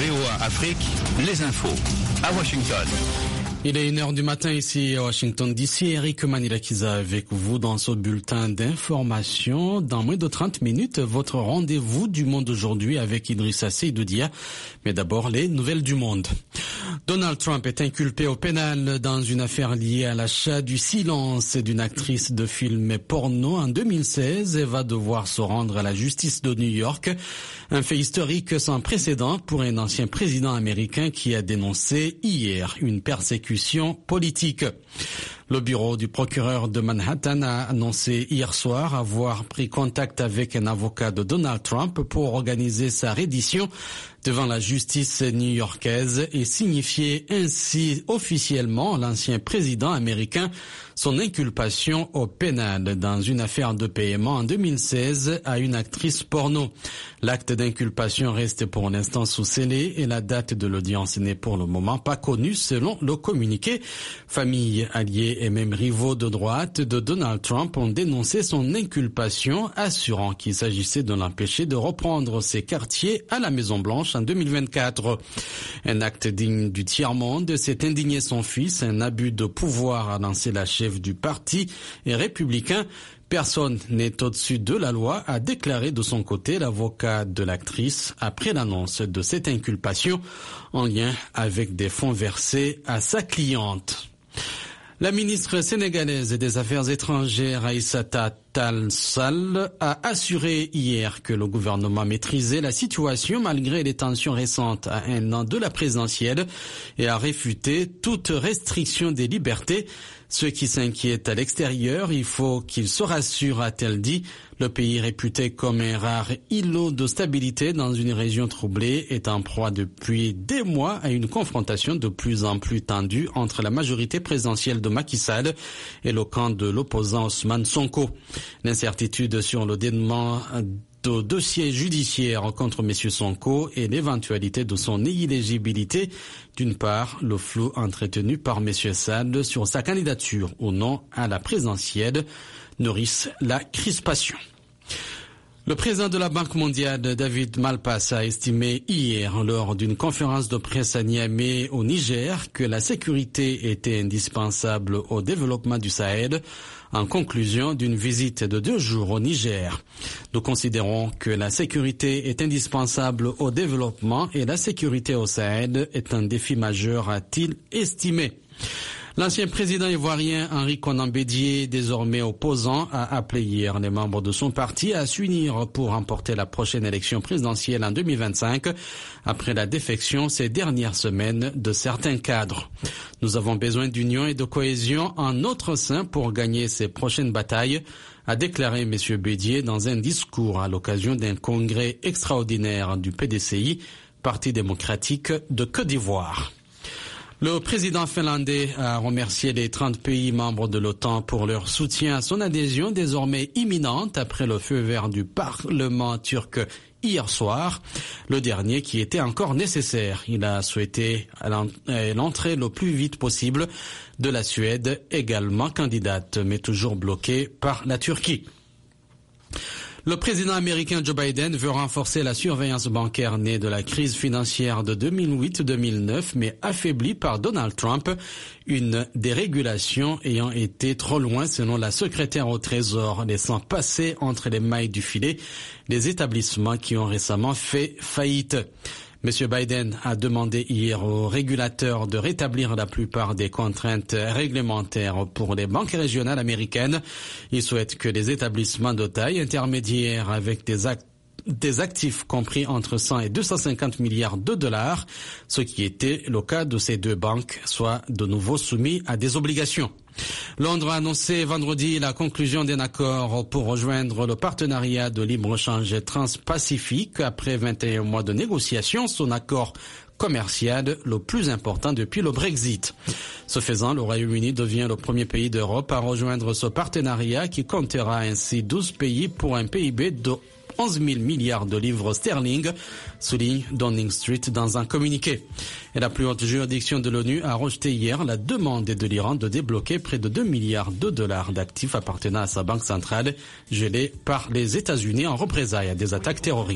VOA Afrique, les infos à Washington. Il est 1h du matin ici à Washington DC. Eric Manilakiza avec vous dans ce bulletin d'information. Dans moins de 30 minutes, votre rendez-vous du monde aujourd'hui avec Idrissa Seydoudia. Mais d'abord, les nouvelles du monde. Donald Trump est inculpé au pénal dans une affaire liée à l'achat du silence d'une actrice de film porno en 2016 et va devoir se rendre à la justice de New York. Un fait historique sans précédent pour un ancien président américain qui a dénoncé hier une persécution politique. Le bureau du procureur de Manhattan a annoncé hier soir avoir pris contact avec un avocat de Donald Trump pour organiser sa reddition devant la justice new-yorkaise et signifier ainsi officiellement à l'ancien président américain son inculpation au pénal dans une affaire de paiement en 2016 à une actrice porno. L'acte d'inculpation reste pour l'instant sous scellé et la date de l'audience n'est pour le moment pas connue selon le communiqué. Famille, alliés et même rivaux de droite de Donald Trump ont dénoncé son inculpation, assurant qu'il s'agissait de l'empêcher de reprendre ses quartiers à la Maison-Blanche en 2024. Un acte digne du tiers-monde, s'est indigné son fils, un abus de pouvoir a lancé la chef du parti et républicain. Personne n'est au-dessus de la loi, a déclaré de son côté l'avocat de l'actrice après l'annonce de cette inculpation en lien avec des fonds versés à sa cliente. La ministre sénégalaise des Affaires étrangères, Aïssata Tall Sall, a assuré hier que le gouvernement maîtrisait la situation malgré les tensions récentes à un an de la présidentielle et a réfuté toute restriction des libertés. Ceux qui s'inquiètent à l'extérieur, il faut qu'ils se rassurent, a-t-elle dit. Le pays réputé comme un rare îlot de stabilité dans une région troublée est en proie depuis des mois à une confrontation de plus en plus tendue entre la majorité présidentielle de Macky Sall et le camp de l'opposant Ousmane Sonko. L'incertitude sur le dénouement de dossier judiciaire contre M. Sonko et l'éventualité de son inéligibilité. D'une part, le flou entretenu par M. Sall sur sa candidature ou non à la présidentielle nourrissent la crispation. Le président de la Banque mondiale, David Malpass, a estimé hier, lors d'une conférence de presse à Niamey au Niger, que la sécurité était indispensable au développement du Sahel, en conclusion d'une visite de 2 jours au Niger. Nous considérons que la sécurité est indispensable au développement et la sécurité au Sahel est un défi majeur, a-t-il estimé. L'ancien président ivoirien Henri Konan Bédié, désormais opposant, a appelé hier les membres de son parti à s'unir pour remporter la prochaine élection présidentielle en 2025, après la défection ces dernières semaines de certains cadres. Nous avons besoin d'union et de cohésion en notre sein pour gagner ces prochaines batailles, a déclaré M. Bédié dans un discours à l'occasion d'un congrès extraordinaire du PDCI, Parti démocratique de Côte d'Ivoire. Le président finlandais a remercié les 30 pays membres de l'OTAN pour leur soutien à son adhésion désormais imminente après le feu vert du Parlement turc hier soir, le dernier qui était encore nécessaire. Il a souhaité l'entrée le plus vite possible de la Suède, également candidate, mais toujours bloquée par la Turquie. Le président américain Joe Biden veut renforcer la surveillance bancaire née de la crise financière de 2008-2009, mais affaiblie par Donald Trump, une dérégulation ayant été trop loin selon la secrétaire au Trésor, laissant passer entre les mailles du filet les établissements qui ont récemment fait faillite. M. Biden a demandé hier aux régulateurs de rétablir la plupart des contraintes réglementaires pour les banques régionales américaines. Il souhaite que les établissements de taille intermédiaire avec des actifs compris entre 100 et 250 milliards de dollars, ce qui était le cas de ces 2 banques, soient de nouveau soumis à des obligations. Londres a annoncé vendredi la conclusion d'un accord pour rejoindre le partenariat de libre-échange transpacifique après 21 mois de négociations, son accord commercial le plus important depuis le Brexit. Ce faisant, le Royaume-Uni devient le premier pays d'Europe à rejoindre ce partenariat qui comptera ainsi 12 pays pour un PIB de 11 000 milliards de livres sterling, souligne Downing Street dans un communiqué. Et la plus haute juridiction de l'ONU a rejeté hier la demande de l'Iran de débloquer près de 2 milliards de dollars d'actifs appartenant à sa banque centrale, gelés par les États-Unis en représailles à des attaques terroristes.